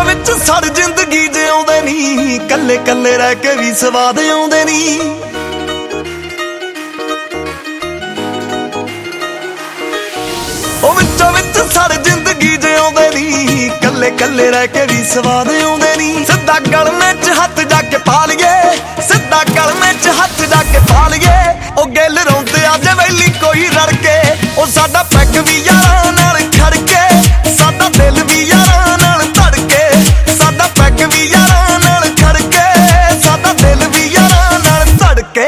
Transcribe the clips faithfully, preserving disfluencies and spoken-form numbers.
विच सड़ जिंदगी जिउंदे नी, कल्ले कल्ले रह के भी स्वाद आउंदे नी। ओ विचों विच सड़ जिंदगी जिउंदे नी, कल्ले कल्ले रह के भी स्वाद आउंदे नी। सिद्धा गलने च हथ जाके पा लईए, सिद्धा गलने च हथ जाके पा लईए। ओ गिल रौंदे अज वैली कोई रड़के, ओ साडा पैग भी यारां नाल खड़के, साडा दिल भी यारां नाल धड़के, साडा पैग भी यारां नाल खड़के, साडा दिल भी यारां नाल धड़के।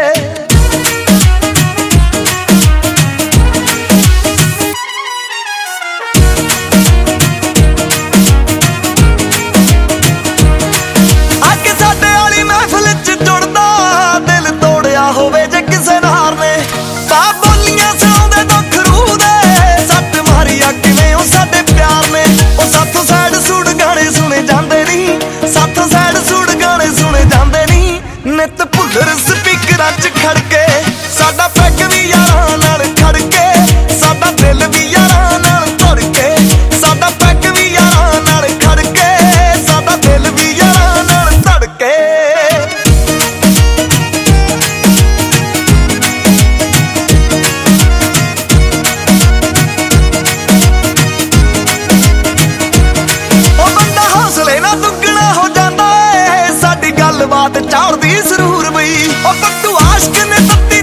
आके साडे वाली महफिल च जुड़दा, दिल तोड़िया होवे जे किसे नार ने, तां बोलियां सुणाउंदे दुख रूह दे, सट मारिया किवें ओ साडे प्यार ने। ओ साथों सैड सूड़ गाने सुने जांदे नी, साथों सैड सूड़ गाने सुने जांदे नी। नित भुल्लर स्पीकरां च खड़के, साडा पैग भी यारां नाल खड़के, साडा दिल भी यारां नाल धड़के, साडा पैग भी यारां नाल खड़के, साडा दिल भी यारां नाल धड़के। ओ बंदा हौसले ना दुगना हो जांदा ए, साडी गलबात चाड़दी जरूर बई। ओ कट्टू आशिक ने